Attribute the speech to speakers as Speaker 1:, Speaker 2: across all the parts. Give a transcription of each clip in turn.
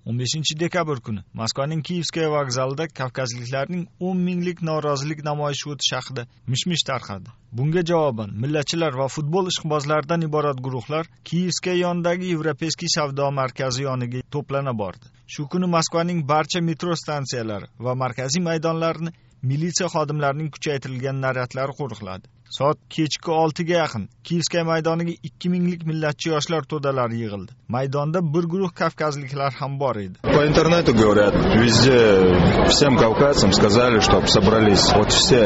Speaker 1: 15 dekabr kuni Moskvaning Kiyevskaya vokzalida kavkazliklarning 10 minglik norozilik namoyishi o'tishi haqida mish-mish tarqadi. Bunga javoban millatchilar va futbol ishqibozlaridan iborat guruhlar Kiyevskaya yonidagi Yevropeyskiy savdo markazi yoniga to'plana bordi. Shu kuni Moskvaning barcha metro stansiyalari va markaziy maydonlarini militsiya xodimlarining kuchaytirilgan naryadlari qo'riqladi. Soat kechki 6 ga yaqin Kiyevskaya maydoniga 2000lik millatchi yoshlar to'dalari yig'ildi. Maydonda bir guruh kavkazliklar ham bor edi.
Speaker 2: По интернету говорят, везде всем кавказцам сказали, чтобы собрались. Вот все.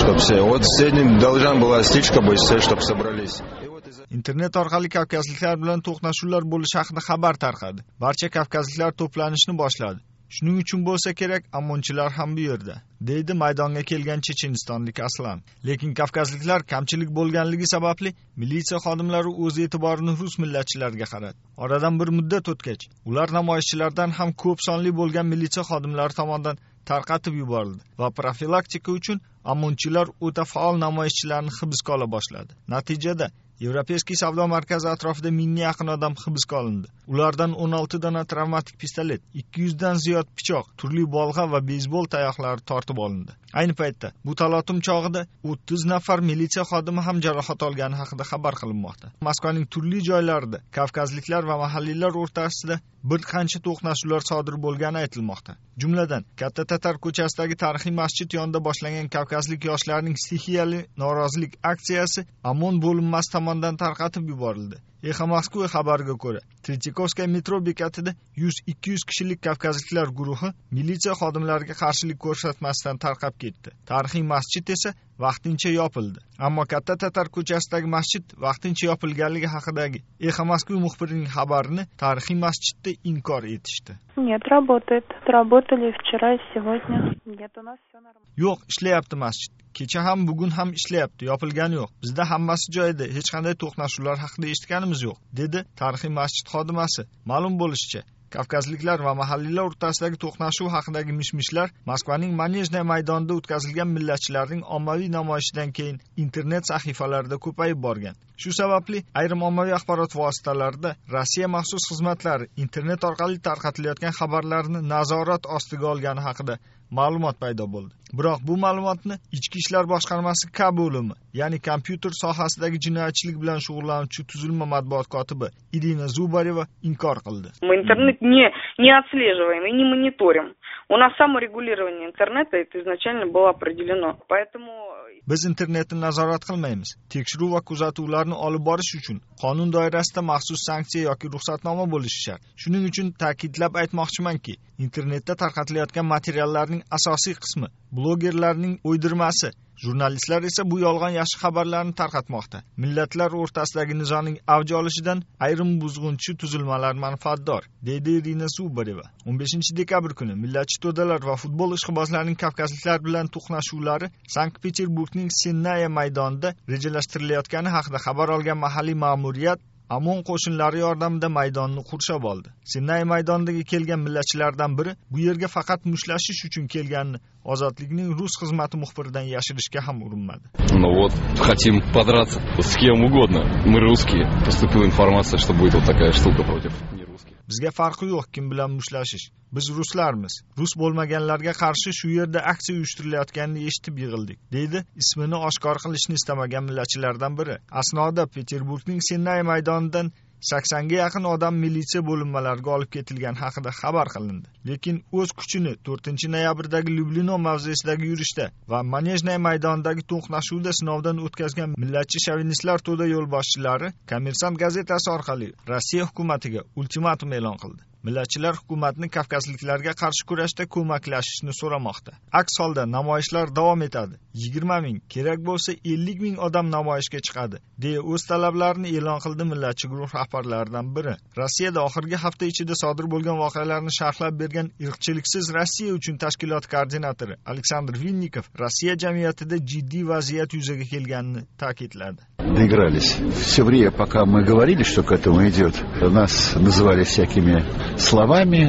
Speaker 2: Вот сегодня должна была стичка быть, все, чтобы собрались.
Speaker 1: Internet orqali kavkazliklar bilan to'qnashuvlar bo'lishi haqida xabar tarqadi. Barcha kavkazliklar to'planishni boshladi. Shuning uchun bo'lsa kerak, ammonchilar ham bu yerda, deydi maydonga kelgan chechenistonlik Aslan. Lekin kavkazliklar kamchilik bo'lganligi sababli militsiya xodimlari o'z e'tiborini rus millatchilariga qaratdi. Oradan bir muddat o'tgach, ular namoyishchilardan ham ko'p sonli bo'lgan militsiya xodimlari tomonidan tarqatib yuborildi va profilaktika uchun ammonchilar o'ta faol namoyishchilarni hibsga ola boshladi. Natijada Yevropeyskiy savdo markazi atrofida 1000 ga yaqin odam hibsga olindi. Ulardan 16 dona travmatik pistolet, 200 dan ziyod pichoq, turli bolg'a va beysbol tayoqlari tortib olindi. Ayni paytda bu talotum chog'ida 30 nafar militsiya xodimi ham jarohat olgani haqida xabar qilinmoqda. Moskvaning turli joylarida kavkazliklar va mahalliylar o'rtasida bir qancha to'qnashuvlar sodir bo'lgani aytilmoqda. Jumladan, Katta Tatar ko'chasidagi tarixiy masjid yonida boshlangan kavkazlik yoshlarning stixiyali norozilik aksiyasi OMON bo'linmasi tomonidan tarqatib yuborildi. Exa Moskva xabariga ko'ra, Tretikovskaya metro bekatida 100-200 kishilik kavkazliklar guruhi militsiya xodimlariga qarshilik ko'rsatmasdan tarqab ketdi. Tarixiy masjid esa vaqtincha yopildi. Ammo Katta Tatar ko'chasidagi masjid vaqtincha yopilganligi haqidagi Exa Moskva muxbirining xabarini tarixiy masjidda inkor etishdi.
Speaker 3: Нет, работает. Работали вчера и сегодня. Нет, у нас все нормально.
Speaker 1: Yo'q, ishlayapti masjid. Kecha ham bugun ham ishlayapti, yopilgani yo'q. Bizda hammasi joyida, hech qanday to'qnashuvlar haqida eshitganimiz yo'q, dedi tarixiy masjid xodimasi. Ma'lum bo'lishicha, kavkazliklar va mahalliylar o'rtasidagi to'qnashuv haqidagi mishmishlar Moskvaning Manejnaya maydonida o'tkazilgan millatchilarning ommaviy namoyishidan keyin internet sahifalarida ko'payib borgan. Shu sababli ayrim ommaviy axborot vositalarida Rossiya maxsus xizmatlari internet orqali tarqatilayotgan xabarlarni nazorat ostiga olgani haqida ma'lumot paydo bo'ldi. Biroq bu ma'lumotni Ichki ishlar boshqarmasi K bo'limi, ya'ni kompyuter sohasidagi jinoyatchilik bilan shug'ullanuvchi tuzilma matbuot kotibi Irina Zubareva inkor qildi.
Speaker 4: Мы интернет не отслеживаем и не мониторим. У нас саморегулирование интернета это изначально было определено. Поэтому
Speaker 1: Biz internetni nazorat qilmaymiz. Tekshiruv va kuzatuvlarni olib borish uchun qonun doirasida maxsus sanksiya yoki ruxsatnoma bo'lishi shart. Shuning uchun ta'kidlab aytmoqchimanki, internetda tarqatilayotgan materiallarning asosiy qismi blogerlarning o'ydirmasi. Jurnalistlar esa bu yolg'on yashiq xabarlarni tarqatmoqda. Millatlar o'rtasidagi nizoning avj olishidan ayrim buzg'unchi tuzilmalar manfaatdor, deydi Irina Zubareva. 15 dekabr kuni millatchi to'dalar va futbol ishqibozlarining kavkazliklar bilan to'qnashuvlari Sankt-Peterburgning Sennaya maydonida rejalashtirilayotgani haqida xabar olgan mahalliy ma'muriyat OMON qo'shinlari yordamida maydonni qurshab oldi. Sennaya maydoniga kelgan millatchilardan biri bu yerga faqat mushtlashish uchun kelganini Ozodlikning rus xizmati muxbiridan yashirishga ham urinmadi.
Speaker 5: Ну вот, хотим подраться с кем угодно. Мы русские. Поступила информация, что будет вот такая штука против нерусских.
Speaker 1: Bizga farqi yo'q kim bilan mushlashish. Biz ruslarmiz. Rus bo'lmaganlarga qarshi shu yerda aksiya uyushtirilayotganini eshitib yig'ildik, deydi ismini oshkor qilishni istamagan millatchilardan biri. Asnoda Peterburgning Sennaya maydonidan 80 ga yaqin odam militsiya bo'linmalariga olib ketilgan haqida xabar qilindi. Lekin o'z kuchini 4-noyabrdagi Lyublino mavzesidagi yurishda va Manejnaya maydonidagi to'qnashuvda sinovdan o'tkazgan millatchi shovinistlar to'da yo'lboshchilari Kommersant gazetasi orqali Rossiya hukumatiga ultimatum e'lon qildi. Millatchilar hukumatni kavkazliklarga qarshi kurashda ko'maklashishni so'ramoqda. Aks holda namoyishlar davom etadi. 20 ming, kerak bo'lsa 50 ming odam namoyishga chiqadi, deya o'z talablarini e'lon qildi millatchi guruh rahbarlaridan biri. Rossiyada oxirgi hafta ichida sodir bo'lgan voqealarni sharhlab bergan Irqchiliksiz Rossiya uchun tashkilot koordinatori Aleksandr Vinnikov Rossiya jamiyatida jiddiy vaziyat yuzaga kelganini ta'kidladi.
Speaker 6: Доигрались. Все время, пока мы говорили, что к этому идет, нас называли всякими словами,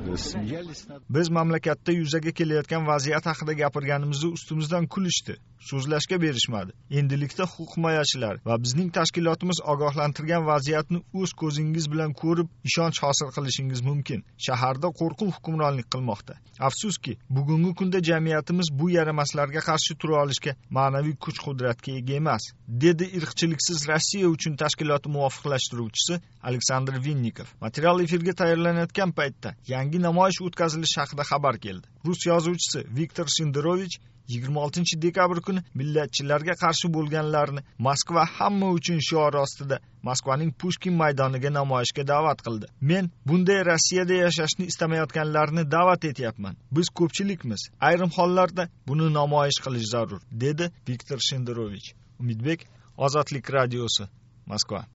Speaker 6: смеялись над...
Speaker 1: Biz mamlakatda yuzaga kelayotgan vaziyat haqida gapirganimizda ustimizdan kulishdi. So'zlashga berishmadi. Endilikda huquq himoyachilar va bizning tashkilotimiz ogohlantirgan vaziyatni o'z ko'zingiz bilan ko'rib, ishonch hosil qilishingiz mumkin. Shaharda qo'rquv hukmronlik qilmoqda. Afsuski, bugungi kunda jamiyatimiz bu yaramaslarga qarshi tura olishga ma'naviy kuch-qudratga ega emas, dedi irqchiliksiz Rossiya uchun tashkiloti muvofiqlashtiruvchisi Aleksandr Vinnikov. Material efirga tayyorlanayotgan paytda yangi namoyish o'tkazilishi haqida xabar keldi. Rus yozuvchisi Viktor Shenderovich 26-dekabr kuni millatchilarga qarshi bo'lganlarni Moskva hamma uchun shiori ostida Moskvaning Pushkin maydoniga namoyishga da'vat qildi. Men bunday Rossiyada yashashni istamayotganlarni da'vat etyapman. Biz ko'pchilikmiz. Ayrim hollarda buni namoyish qilish zarur, dedi Viktor Shenderovich. Umidbek, Ozodlik radiosi, Moskva.